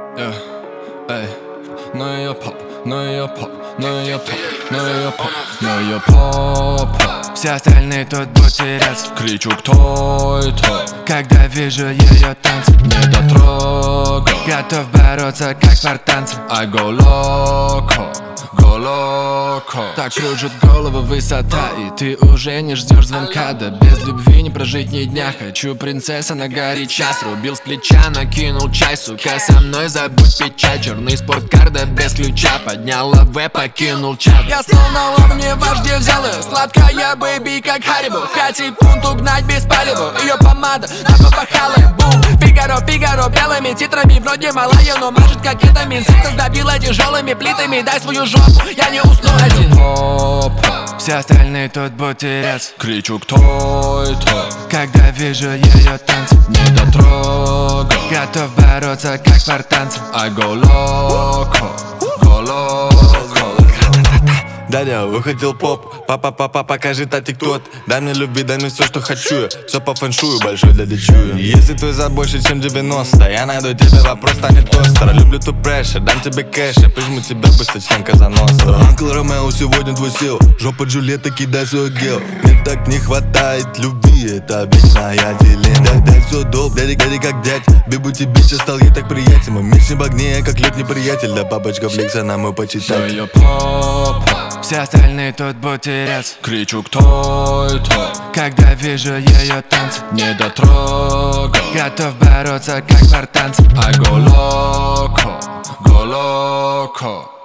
Эй, ну ее поп, ну ее поп, ну ее поп, ну ее поп, ну ее поп. Все остальные тут будут теряться. Кричу, кто это? Когда вижу ее танцы, не дотрогал. Готов бороться, как спартанцы. I go loco, go loco. Так кружит голову высота, и ты уже не ждешь звонка. Да без любви не прожить ни дня. Хочу принцесса на горяча. Срубил с плеча, накинул чай. Сука, со мной забудь печать. Черный спорткар, да без ключа. Поднял АВ, покинул чат. Я словно ловни вожди взял ее. Сладкая бэйби, как Харибо. 5 секунд угнать без палева. Ее помада, напопахала, бум. Фигаро, Фигаро, белыми титрами. Вроде малая, но мажет как кетамин. Секс добила тяжелыми плитами. Дай свою жопу, я не усну один. Все остальные тут будут теряться. Кричу, кто это? Когда вижу ее танцы, не дотрогал. Готов бороться, как спартанцы. I go loco, go loco. Дядя, выходил поп, папа, покажи татик тот. Дай мне любви, дай мне все, что хочу. Все по фэншую, большой дядя чую. Если твой за больше, чем 90, я найду тебе, вопрос станет остро. Люблю ту прешер, дам тебе кэш, я прижму тебя быстро, чем Казаностро. Анкл Ромео, сегодня твой сел. Жопа Джульетта, кидай свой гел. Мне так не хватает любви, это вечная дилемма. Дай все доп, дядя как дядь. Бибу тебе сейчас стал ей так приятен. Мы мечный в огне, как летний приятель. Да бабочка Фликса нам и почитать. Ее поп. Все остальные тут будут теряться. Кричу, кто это? Когда вижу ее танцы, не дотрогал. Готов бороться, как спартанцы. I go loco, go loco.